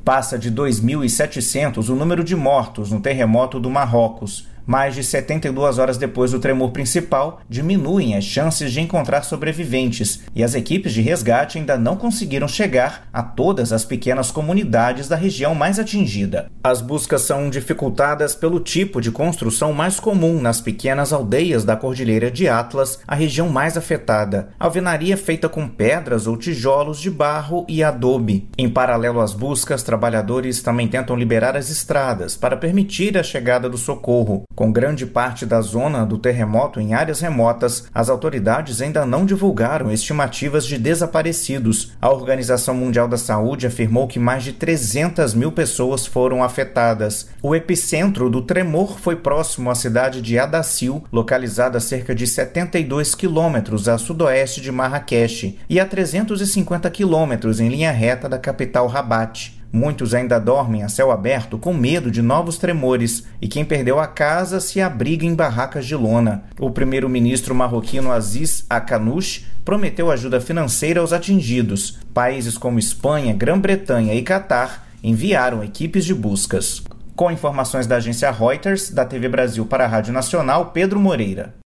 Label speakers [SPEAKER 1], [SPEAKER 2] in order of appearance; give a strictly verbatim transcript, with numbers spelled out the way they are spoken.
[SPEAKER 1] Passa de dois mil e setecentos o número de mortos no terremoto do Marrocos. Mais de setenta e duas horas depois do tremor principal, diminuem as chances de encontrar sobreviventes e as equipes de resgate ainda não conseguiram chegar a todas as pequenas comunidades da região mais atingida. As buscas são dificultadas pelo tipo de construção mais comum nas pequenas aldeias da Cordilheira de Atlas, a região mais afetada. Alvenaria feita com pedras ou tijolos de barro e adobe. Em paralelo às buscas, trabalhadores também tentam liberar as estradas para permitir a chegada do socorro. Com grande parte da zona do terremoto em áreas remotas, as autoridades ainda não divulgaram estimativas de desaparecidos. A Organização Mundial da Saúde afirmou que mais de trezentas mil pessoas foram afetadas. O epicentro do tremor foi próximo à cidade de Adassil, localizada a cerca de setenta e dois quilômetros a sudoeste de Marrakech e a trezentos e cinquenta quilômetros em linha reta da capital Rabat. Muitos ainda dormem a céu aberto com medo de novos tremores e quem perdeu a casa se abriga em barracas de lona. O primeiro-ministro marroquino Aziz Akanouche prometeu ajuda financeira aos atingidos. Países como Espanha, Grã-Bretanha e Catar enviaram equipes de buscas. Com informações da agência Reuters, da T V Brasil para a Rádio Nacional, Pedro Moreira.